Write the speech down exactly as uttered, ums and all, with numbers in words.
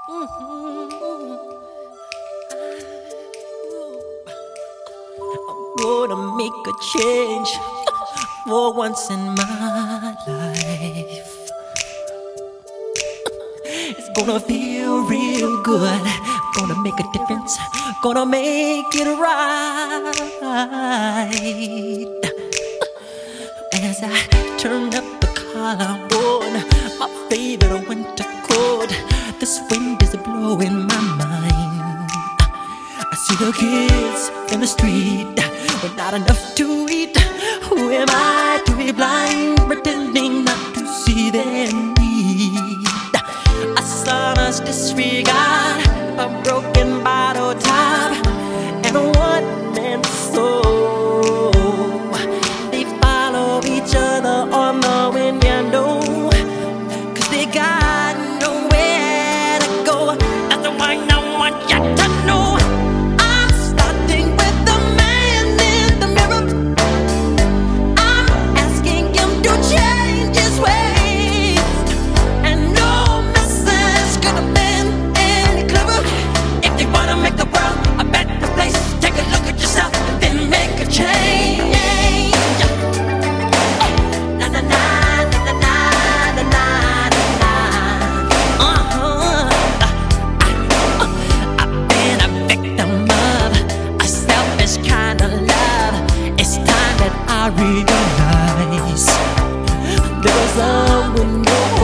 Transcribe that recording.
Mhm. I'm gonna make a change for once in my life. It's gonna feel real good. Gonna make a difference. Gonna make it right. As I turn up the collar on my favorite winter coat, this wind is blowing my mind. I see the kids in the street with not enough to eat. Who am I to be blind, pretending not to see their need? A son's disregard, a broken bottle top, and a one-man soul. They follow each other on the wind, you know, 'cause they got nowhere to go. That's the one I want you to know. I'm starting with the man in the mirror. I'm asking him to change his ways, and no message could have been any clearer. If you wanna make the world a better place, take a look at yourself and then make a change. Na na na na na na na na. Uh-huh. I've been a victim of a selfish kind of love. It's time that I realize there was a window